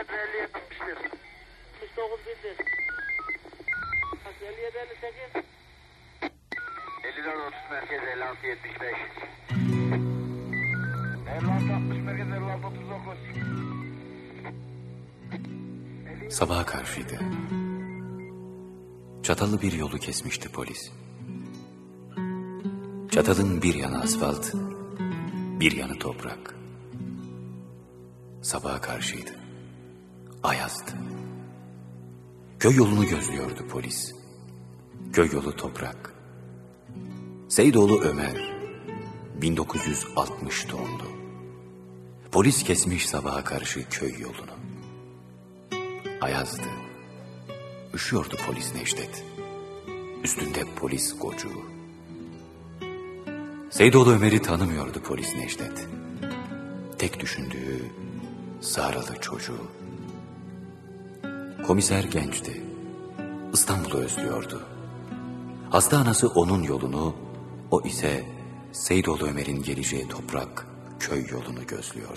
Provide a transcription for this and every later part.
kilometre 57-61. 69 bildir. 57-58. 54-30 merkez 56-75. 56-60 merkez 56-39. Sabaha karşıydı. Çatallı bir yolu kesmişti polis. Çatalın bir yanı asfalt, bir yanı toprak. Sabaha karşıydı. Ayazdı. Köy yolunu gözlüyordu polis. Köy yolu toprak. Seydoğlu Ömer, 1960 doğumlu. Polis kesmiş sabaha karşı köy yolunu. Ayazdı. Üşüyordu polis Necdet. Üstünde polis gocuğu. Seydoğlu Ömer'i tanımıyordu polis Necdet. Tek düşündüğü Saralı çocuğu. Komiser gençti. İstanbul'u özlüyordu. Hasta anası onun yolunu, o ise Seydoğlu Ömer'in geleceği toprak, köy yolunu gözlüyordu.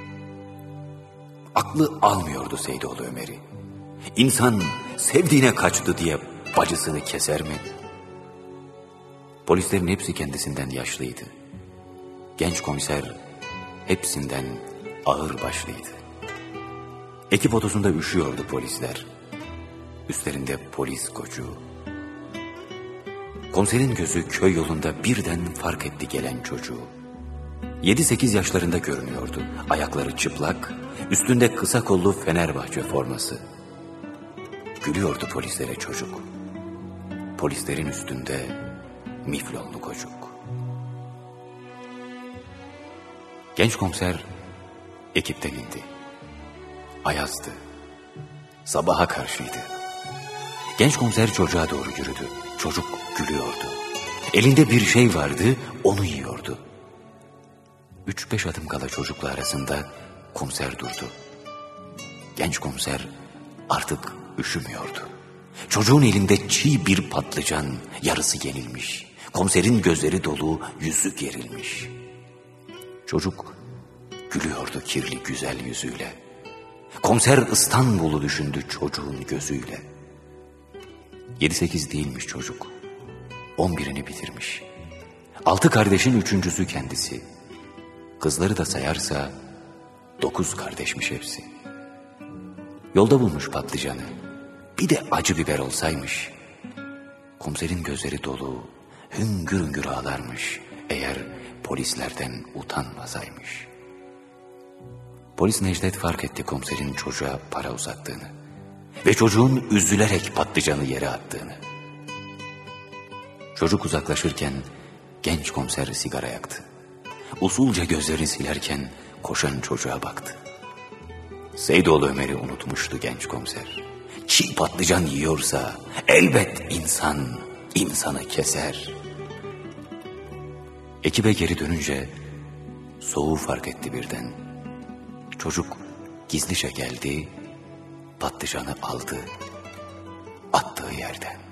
Aklı almıyordu Seydoğlu Ömer'i. İnsan sevdiğine kaçtı diye bacısını keser mi? Polislerin hepsi kendisinden yaşlıydı. Genç komiser hepsinden ağır başlıydı. Ekip otosunda üşüyordu polisler. Üstlerinde polis koçu. Komiserin gözü köy yolunda birden fark etti gelen çocuğu. 7-8 yaşlarında görünüyordu. Ayakları çıplak, üstünde kısa kollu Fenerbahçe forması. Gülüyordu polislere çocuk. Polislerin üstünde miflonlu kocuk. Genç komiser ekipten indi. Ayazdı. Sabaha karşıydı. Genç komiser çocuğa doğru yürüdü. Çocuk gülüyordu. Elinde bir şey vardı, onu yiyordu. 3-5 adım kala çocukla arasında komiser durdu. Genç komiser artık üşümüyordu. Çocuğun elinde çiğ bir patlıcan, yarısı yenilmiş. Komiserin gözleri dolu, yüzü gerilmiş. Çocuk gülüyordu kirli güzel yüzüyle. Komiser İstanbul'u düşündü çocuğun gözüyle. 7-8 değilmiş çocuk. 11'ini bitirmiş. 6 kardeşin 3.'sü kendisi. Kızları da sayarsa 9 kardeşmiş hepsi. Yolda bulmuş patlıcanı. Bir de acı biber olsaymış. Komiserin gözleri dolu, hüngür hüngür ağlarmış. Eğer polislerden utanmasaymış. Polis Necdet fark etti komiserin çocuğa para uzattığını. Ve çocuğun üzülerek patlıcanı yere attığını. Çocuk uzaklaşırken genç komiser sigara yaktı. Usulca gözlerini silerken koşan çocuğa baktı. Seydoğlu Ömer'i unutmuştu genç komiser. Çiğ patlıcan yiyorsa elbet insan insanı keser. Ekibe geri dönünce soğuğu fark etti birden. Çocuk gizlice geldi, patlıcanı aldı, attığı yerden.